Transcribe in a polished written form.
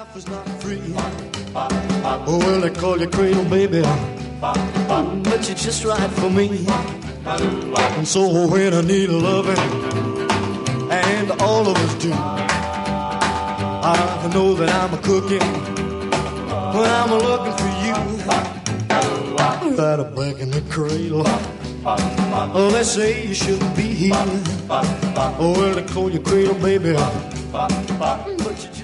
life is not free. Oh, well, they call you cradle, baby, but you're just right for me. And so when I need loving, and all of us do, I know that I'm a cooking when I'm looking for you. Right back in the cradle. Oh, they say you shouldn't be here. Oh, well, they call you cradle, baby, but you